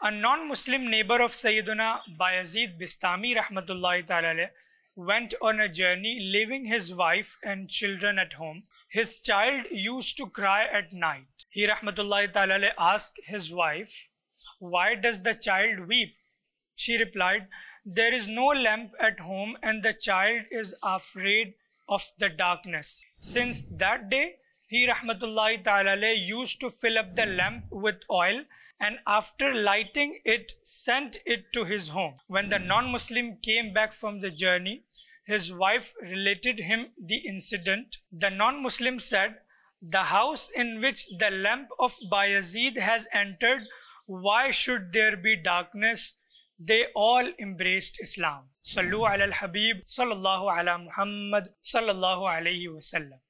A non-Muslim neighbor of Sayyiduna Bayazid Bistami rahmatullahi ta'ala went on a journey, leaving his wife and children at home. His child used to cry at night. He rahmatullahi ta'ala asked his wife, "Why does the child weep?" She replied, "There is no lamp at home and the child is afraid of the darkness." Since that day, he rahmatullahi ta'ala used to fill up the lamp with oil and after lighting it, sent it to his home. When the non-Muslim came back from the journey, his wife related him the incident. The non-Muslim said, "The house in which the lamp of Bayazid has entered, why should there be darkness?" They all embraced Islam. Sallu ala al-Habib, sallallahu ala Muhammad, sallallahu alayhi wa sallam.